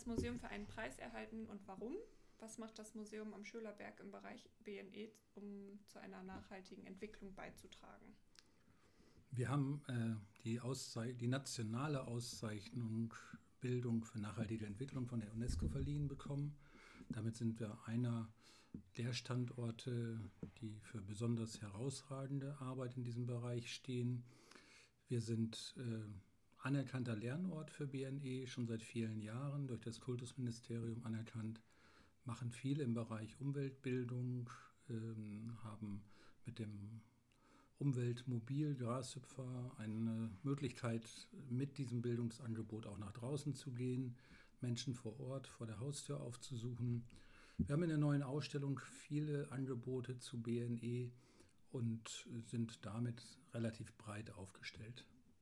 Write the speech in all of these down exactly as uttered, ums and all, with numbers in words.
Museum für einen Preis erhalten und warum? Was macht das Museum am Schölerberg im Bereich B N E, um zu einer nachhaltigen Entwicklung beizutragen? Wir haben äh, die, Auszei- die nationale Auszeichnung Bildung für nachhaltige Entwicklung von der UNESCO verliehen bekommen. Damit sind wir einer der Standorte, die für besonders herausragende Arbeit in diesem Bereich stehen. Wir sind äh, anerkannter Lernort für B N E, schon seit vielen Jahren durch das Kultusministerium anerkannt, machen viel im Bereich Umweltbildung, ähm, haben mit dem Umweltmobil Grashüpfer eine Möglichkeit, mit diesem Bildungsangebot auch nach draußen zu gehen, Menschen vor Ort, vor der Haustür aufzusuchen. Wir haben in der neuen Ausstellung viele Angebote zu B N E und sind damit relativ breit aufgestellt.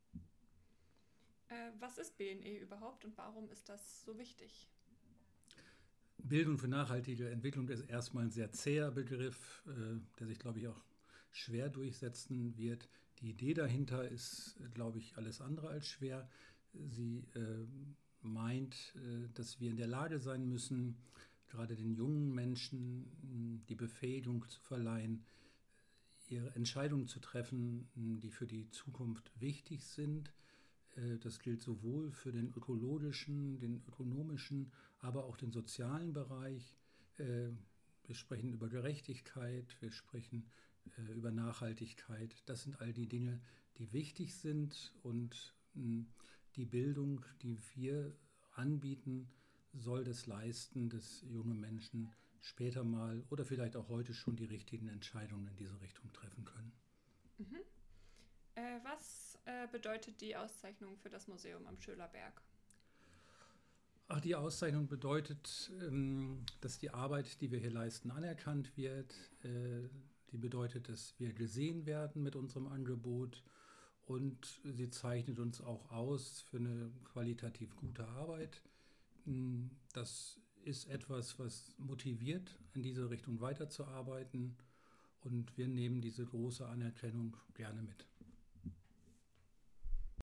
Äh, was ist B N E überhaupt und warum ist das so wichtig? Bildung für nachhaltige Entwicklung ist erstmal ein sehr zäher Begriff, äh, der sich, glaube ich, auch schwer durchsetzen wird. Die Idee dahinter ist, glaube ich, alles andere als schwer. Sie äh, meint, äh, dass wir in der Lage sein müssen, gerade den jungen Menschen die Befähigung zu verleihen, ihre Entscheidungen zu treffen, die für die Zukunft wichtig sind. Das gilt sowohl für den ökologischen, den ökonomischen, aber auch den sozialen Bereich. Wir sprechen über Gerechtigkeit, wir sprechen über Nachhaltigkeit. Das sind all die Dinge, die wichtig sind, und die Bildung, die wir anbieten, soll das leisten, dass junge Menschen später mal oder vielleicht auch heute schon die richtigen Entscheidungen in diese Richtung treffen können. Mhm. Äh, was äh, bedeutet die Auszeichnung für das Museum am Schölerberg? Ach, die Auszeichnung bedeutet, ähm, dass die Arbeit, die wir hier leisten, anerkannt wird. Äh, die bedeutet, dass wir gesehen werden mit unserem Angebot, und sie zeichnet uns auch aus für eine qualitativ gute Arbeit. Das ist etwas, was motiviert, in diese Richtung weiterzuarbeiten, und wir nehmen diese große Anerkennung gerne mit.